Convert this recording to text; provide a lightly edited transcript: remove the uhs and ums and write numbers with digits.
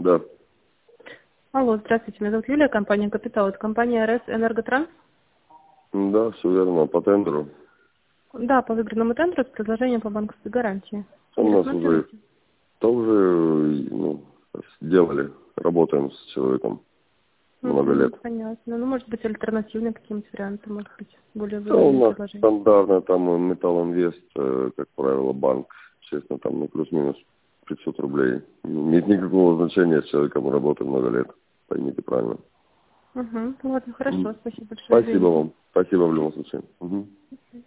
Да. Алло, здравствуйте, меня зовут Юлия, компания «Капитал». Это компания РС «Энерготранс». Да, все верно, по тендеру. Да, по выигранному тендеру с предложением по банковской гарантии. У Не нас уже рассматриваете? тоже сделали, работаем с человеком много лет. Понятно. Ну, может быть, альтернативные какие-нибудь варианты, может быть, более Да, у выгодные нас предложения. стандартно, там Металлинвест, как правило, банк, честно, там плюс-минус 500 рублей. Нет никакого значения, с человеком работаем много лет, поймите правильно. Ладно, хорошо, спасибо большое. Спасибо Извините. вам, спасибо в любом случае. Мгм.